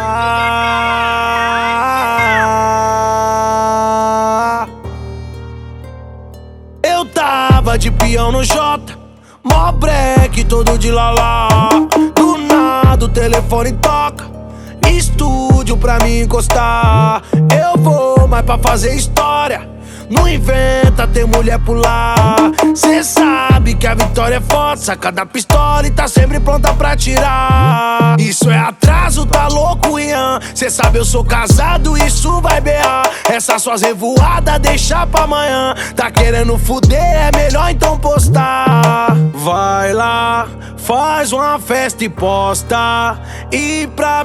Eu tava de peão no Jota, mó break todo de lalá. Do nada o telefone toca, estúdio pra me encostar. Eu vou, mas pra fazer história não inventa ter mulher pular. Cê sabe que a vitória é foda, saca da pistola e tá sempre pronta pra tirar. Isso é atraso, tá louco, Ian? Cê sabe eu sou casado, isso vai berrar. Essas suas revoadas deixa pra amanhã. Tá querendo fuder, é melhor então postar. Vai lá, faz uma festa e posta. E pra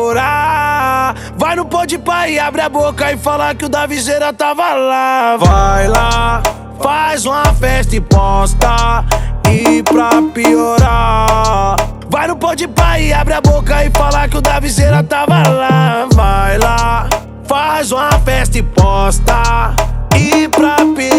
piorar, vai no Podpah e abre a boca e fala que o Davizeira tava lá. Vai lá, faz uma festa e posta. E pra piorar, vai no Podpah e abre a boca e fala que o Davizeira tava lá. Vai lá, faz uma festa e posta. E pra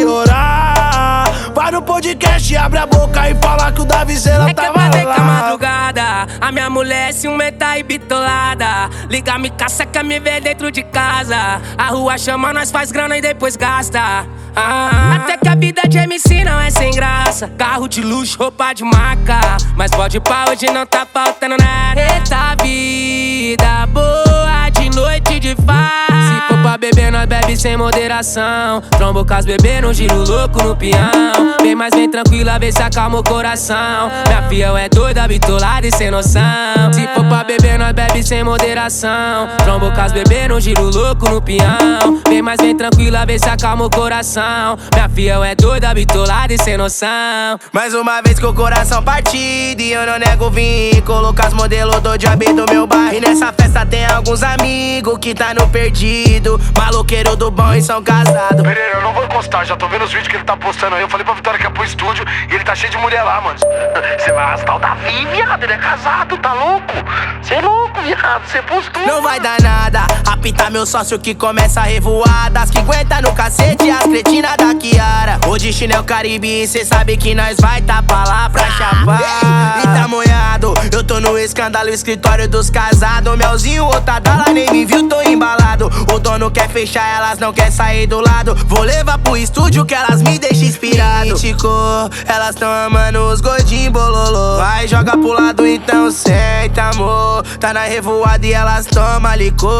piorar, vai no podcast e abre a boca e fala que o Davizeira tava lá. É que a madrugada, a minha mulher ciumenta e bitolada. Liga, me caça, quer me ver dentro de casa. A rua chama, nós faz grana e depois gasta. Até que a vida de MC não é sem graça. Carro de luxo, roupa de marca, mas Podpah hoje não tá faltando nada. Eita vida boa, de noite de farra. Se for pra beber, nós bebe sem moderação. Trombo com as bebê no giro louco no peão. Vem, mas vem tranquila, vê se acalma o coração. Minha fiel é doida, bitolada e sem noção. Se for pra beber, nós bebe sem moderação. Trombo com as bebê no giro louco no peão. Vem, mas vem tranquila, vê se acalma o coração. Minha fiel é doida, bitolada e sem noção. Mais uma vez com o coração partido e eu não nego vir colocar as modelos do job do meu bairro. E nessa festa tem alguns amigos que tá no perdido, maloqueiro do bom e são casados. Pereira, eu não vou encostar, já tô vendo os vídeos que ele tá postando aí. Eu falei pra Vitória que ia pro estúdio e ele tá cheio de mulher lá, mano. Você vai arrastar o Davi, viado, ele é casado, tá louco? Cê é louco, viado, cê postou. Não vai dar nada, apitar meu sócio que começa a revoada. As que aguenta no cacete, as cretinas da Kiara. Hoje chinelo Caribe, cê sabe que nós vai tá pra lá pra chapar. E tá molhado, eu tô no escândalo, escritório dos casados. Melzinho, Otadala, nem me viu, tô embalado. O dono quer fechar, elas não quer sair do lado. Vou levar pro estúdio que elas me deixam inspirado. Mítico, elas tão amando os gordinhos bololô. Vai, joga pro lado então, senta amor. Tá na revoada e elas tomam licor.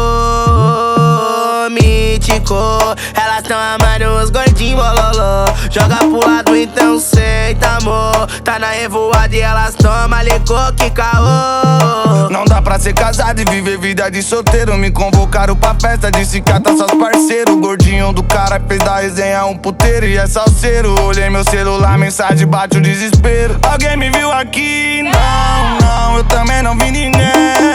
Mítico, elas tão amando os gordinhos bololô. Joga pro lado então, senta amor. Tá na revoada e elas tomam licor, que caô. Não dá pra ser casado e viver vida de solteiro. Me convocaram pra festa, disse que tá seus parceiros. O gordinho do cara fez da resenha um puteiro e é salseiro. Olhei meu celular, mensagem bate o desespero. Alguém me viu aqui? Não, eu também não vi ninguém.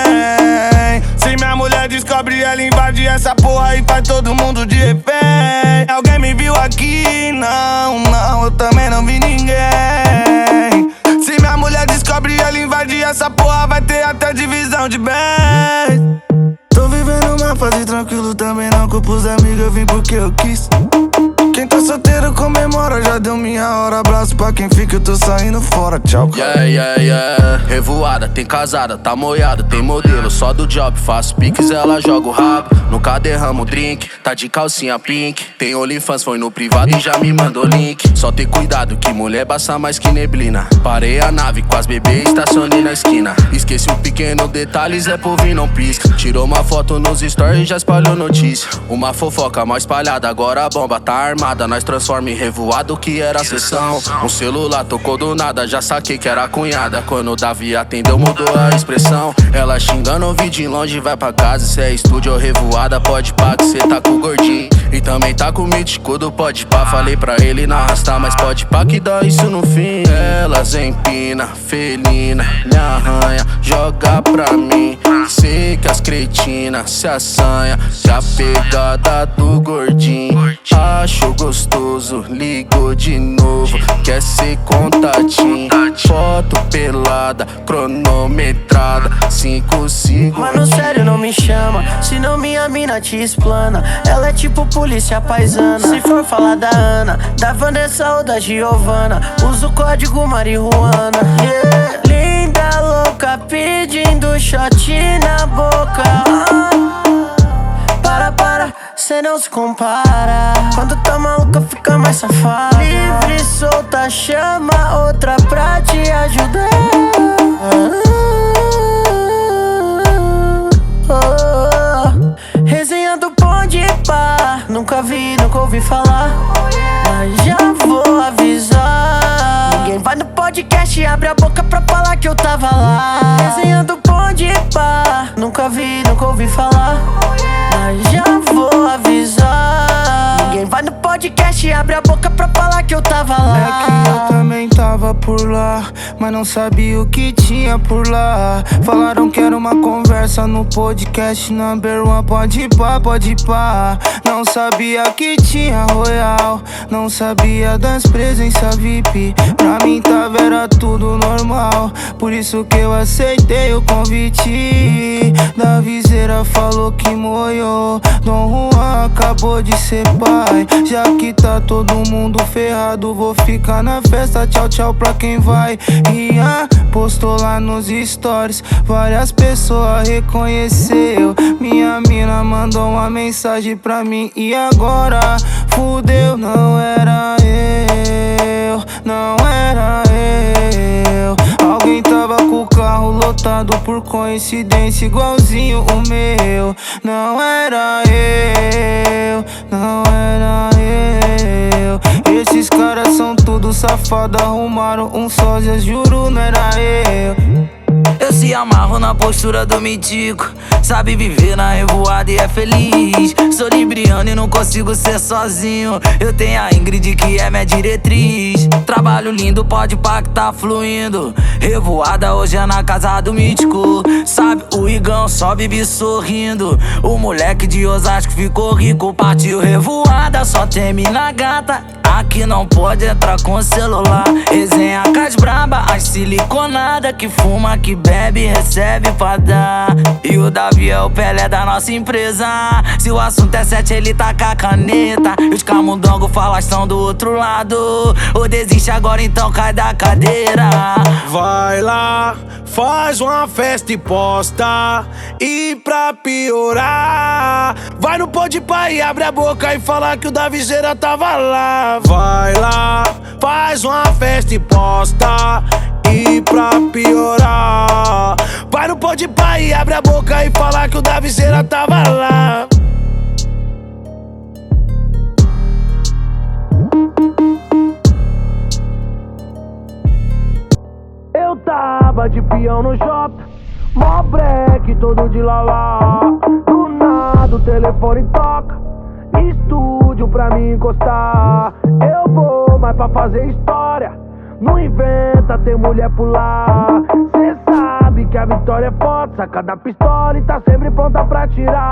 Se minha mulher descobre, ela invade essa porra e faz todo mundo de refém. Alguém me viu aqui? Não, eu também não vi ninguém. Se minha mulher descobre, ela invade essa porra, vai ter até divisão de bens. Tô vivendo uma fase tranquilo, também não culpo os amigos, eu vim porque eu quis. Quem tá solteiro comemora, já deu minha hora. Abraço pra quem fica, eu tô saindo fora, tchau. Yeah. Revoada, tem casada, tá molhado, tem modelo só do job. Faço piques, ela joga o rabo, nunca derramo drink. Tá de calcinha pink, tem OnlyFans, foi no privado e já me mandou link. Só ter cuidado que mulher basta mais que neblina. Parei a nave com as bebês, estacionei na esquina. Esqueci um pequeno detalhe, Zé Povinho não pisca. Tirou uma foto nos stories e já espalhou notícia. Uma fofoca mal espalhada, agora a bomba tá armada. Nós transforma em revoado que era sessão. Um celular tocou do nada, já saquei que era a cunhada. Quando o Davi atendeu mudou a expressão. Ela xingando, ouvi de longe, vai pra casa. Se é estúdio ou revoada, pode pá que cê tá com o gordinho. E também tá com o mítico do Podpah. Falei pra ele não arrastar, mas pode pá que dá isso no fim. Elas empina, felina, me arranha, joga pra mim. Sei que as cretinas se assanha, que a pegada do gordinho acho gostoso, ligou de novo, quer ser contatinho. Foto pelada, cronometrada, 5 segundos. Mano, sério, não me chama, senão minha mina te explana. Ela é tipo polícia paisana. Se for falar da Ana, da Vanessa ou da Giovana, usa o código marihuana. Yeah. Linda, louca, Fica pedindo shot na boca. Para, cê não se compara. Quando tá maluca fica mais safada. Livre, solta, chama outra pra te ajudar. Resenha do Pode Pá. Nunca vi, nunca ouvi falar, mas já vou avisar. Ninguém vai no podcast e abre a boca pra falar que eu tava lá. Resenha do Pode Pá. Nunca vi, nunca ouvi falar, mas já vou avisar. Ninguém vai no podcast e abre a boca pra falar que eu tava lá. É que eu também tava por lá, mas não sabia o que tinha por lá. Falaram que era uma conversa no podcast number one. Pode pá, pode pá. Não sabia que tinha Royal, não sabia das presenças VIP. Pra mim tava era tudo normal, por isso que eu aceitei o convite. Da viseira falou que moiou, Dom Juan acabou de ser pai. Já que tá todo mundo ferrado, vou ficar na festa. Tchau, tchau pra quem vai. Rian postou lá nos stories, várias pessoas reconheceu. Minha mina mandou uma mensagem pra mim e agora fudeu. Não era eu, não era eu. Alguém tava com o carro lotado por coincidência, igualzinho o meu. Não era eu, não era eu. Esses caras são tudo safado, arrumaram um sósia, juro não era eu. Eu se amarro na postura do mitico, sabe viver na revoada e é feliz. Sou libriano e não consigo ser sozinho, eu tenho a Ingrid que é minha diretriz. Trabalho lindo, pode pá que tá fluindo. Revoada hoje é na casa do mítico, sabe o Igão só vive sorrindo. O moleque de Osasco ficou rico, partiu revoada, só termina gata. Aqui não pode entrar com celular. Resenha com as braba, as siliconada, que fuma, que bebe, recebe pra dar. E o Davi é o Pelé da nossa empresa. Se o assunto é 7, ele tá com a caneta. E os camundongos falastão do outro lado. Ou desiste agora, então cai da cadeira. Vai lá, faz uma festa e posta. E pra piorar, vai no Pode Pá e abre a boca e fala que o da viseira tava lá. Vai lá, faz uma festa e posta. E pra piorar, vai no Pode Pá e abre a boca e fala que o da viseira tava lá. Eu tava de peão no Jota, mó breque todo de lalá. Do nada o telefone toca, estúdio pra me encostar. Eu vou, mas pra fazer história não inventa, tem mulher por lá. Cê sabe que a vitória é foda, saca da pistola e tá sempre pronta pra tirar.